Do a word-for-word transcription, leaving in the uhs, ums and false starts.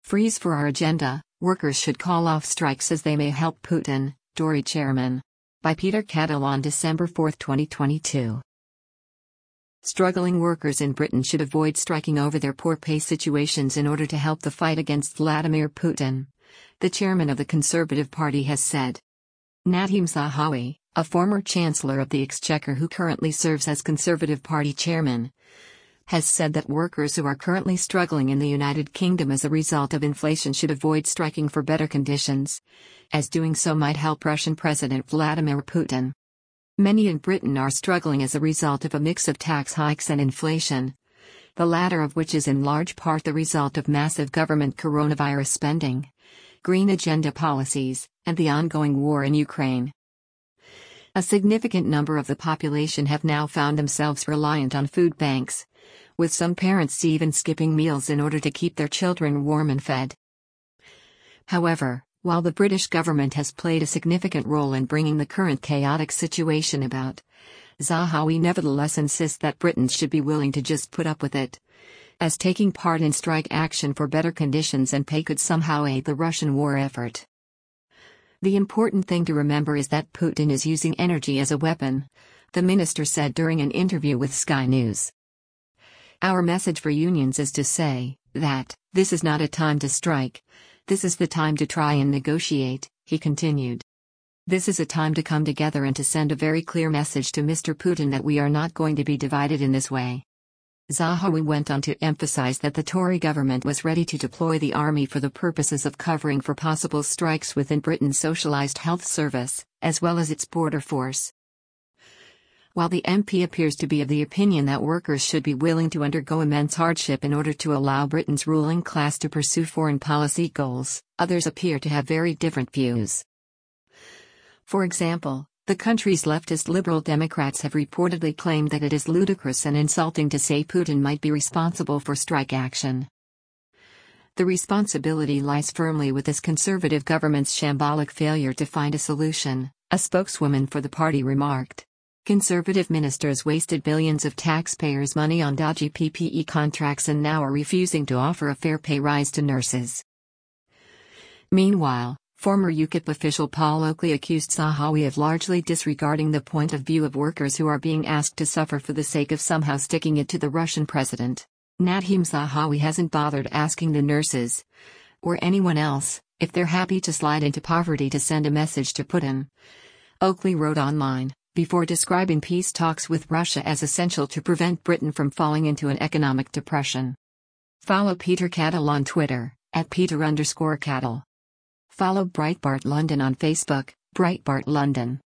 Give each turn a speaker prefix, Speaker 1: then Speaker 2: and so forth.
Speaker 1: Freeze for our agenda, workers should call off strikes as they may help Putin, Tory chairman. By Peter Cattle on December fourth twenty twenty-two. Struggling workers in Britain should avoid striking over their poor pay situations in order to help the fight against Vladimir Putin, the chairman of the Conservative Party has said. Nadhim Zahawi, a former Chancellor of the Exchequer who currently serves as Conservative Party chairman, has said that workers who are currently struggling in the United Kingdom as a result of inflation should avoid striking for better conditions, as doing so might help Russian President Vladimir Putin. Many in Britain are struggling as a result of a mix of tax hikes and inflation, the latter of which is in large part the result of massive government coronavirus spending, green agenda policies, and the ongoing war in Ukraine. A significant number of the population have now found themselves reliant on food banks, with some parents even skipping meals in order to keep their children warm and fed. However, while the British government has played a significant role in bringing the current chaotic situation about, Zahawi nevertheless insists that Britons should be willing to just put up with it, as taking part in strike action for better conditions and pay could somehow aid the Russian war effort. The important thing to remember is that Putin is using energy as a weapon, the minister said during an interview with Sky News. Our message for unions is to say that this is not a time to strike, this is the time to try and negotiate, he continued. This is a time to come together and to send a very clear message to Mister Putin that we are not going to be divided in this way. Zahawi went on to emphasize that the Tory government was ready to deploy the army for the purposes of covering for possible strikes within Britain's socialised health service, as well as its border force. While the M P appears to be of the opinion that workers should be willing to undergo immense hardship in order to allow Britain's ruling class to pursue foreign policy goals, others appear to have very different views. For example, the country's leftist Liberal Democrats have reportedly claimed that it is ludicrous and insulting to say Putin might be responsible for strike action. The responsibility lies firmly with this Conservative government's shambolic failure to find a solution, a spokeswoman for the party remarked. Conservative ministers wasted billions of taxpayers' money on dodgy P P E contracts and now are refusing to offer a fair pay rise to nurses. Meanwhile, former UKIP official Paul Oakley accused Zahawi of largely disregarding the point of view of workers who are being asked to suffer for the sake of somehow sticking it to the Russian president. Nadhim Zahawi hasn't bothered asking the nurses, or anyone else, if they're happy to slide into poverty to send a message to Putin, Oakley wrote online, before describing peace talks with Russia as essential to prevent Britain from falling into an economic depression. Follow Peter Cattle on Twitter, at Peter underscore Cattle. Follow Breitbart London on Facebook, Breitbart London.